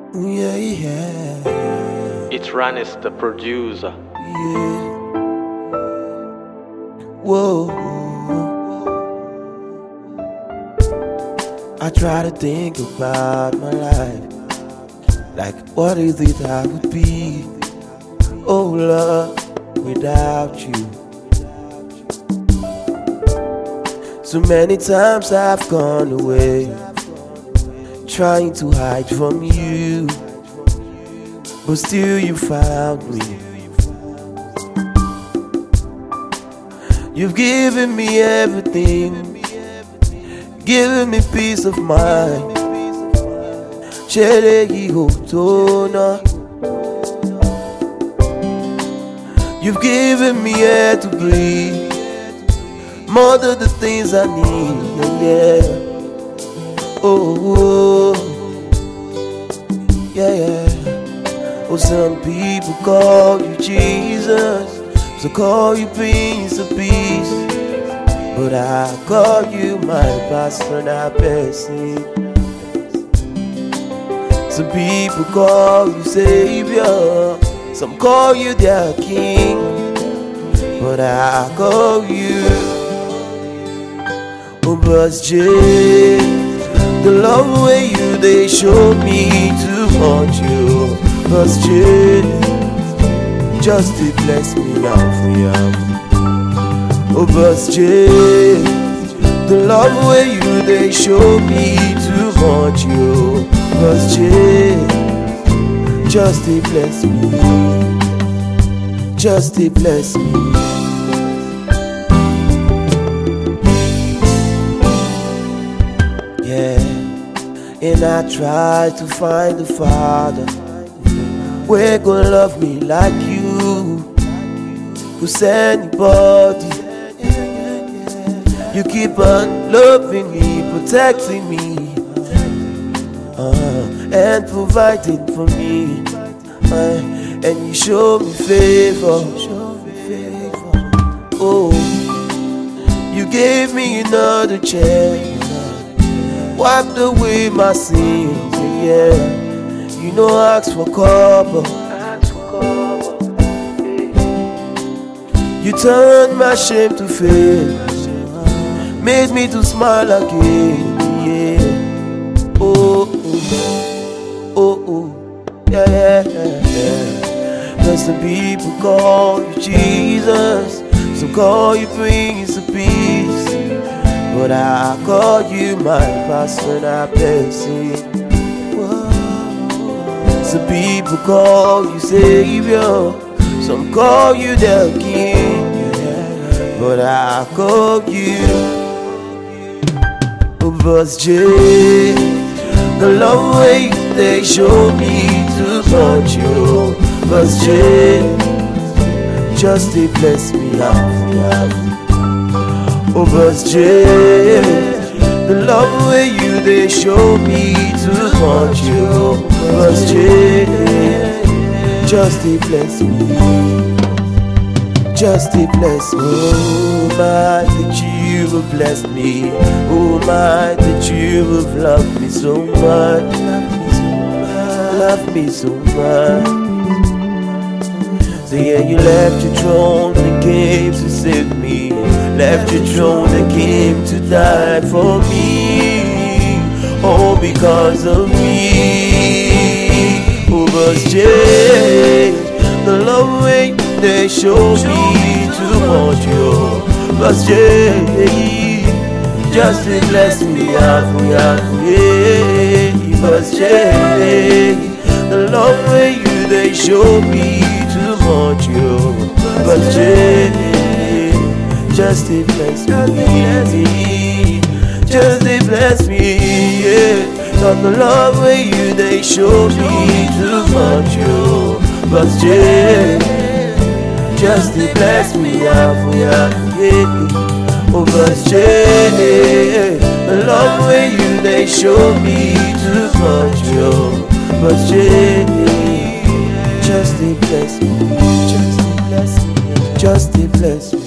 Yeah, yeah. It's Ranis, the producer. Yeah. Whoa. I try to think about my life, like what is it I would be? Oh love, without you. So many times I've gone away, trying to hide from you, but still you found me. You've given me everything, given me peace of mind. You've given me air to breathe, more than the things I need, yeah. Oh, yeah, yeah. Oh, some people call you Jesus, so call you Prince of Peace, but I call you my personal person. Some people call you Savior, some call you their King, but I call you J. The love way you they show me to want you, J. Just to bless me now for you, J. The love way you they show me to want you, J. Just to bless me, just to bless me. Yeah, and I try to find the Father where gonna love me like you, who's anybody. You keep on loving me, protecting me, and providing for me, and you show me favor. Oh, you gave me another chance, wiped away my sins, yeah. You know, ask for cover. You turned my shame to fame, made me to smile again, yeah. Oh, oh, oh, oh, yeah, yeah, yeah. Cause some people call you Jesus, some call you Prince of Peace, but I call you my personal person. Some people call you Savior, some call you their King, but I call you J. The love way they show me to want you, J. Just to bless me out, J. The love way you they show me to want you, J. Just to bless me, just to bless me. Oh my, that you have blessed me. Oh my, that you have loved me so much, loved me so much. So yeah, you left your throne and came to save me, left your throne and came to die for me, all because of me. J. The love way they show me to want you, J. Just to bless me out for you, J. The love way you they show me to want you, J. Just to bless me, just to bless me, yeah. Not the love way you they show me to want you, J. Just to bless me out for you, J. The love way you they show me to want you, J. Just to bless me, just to bless me, just to bless me.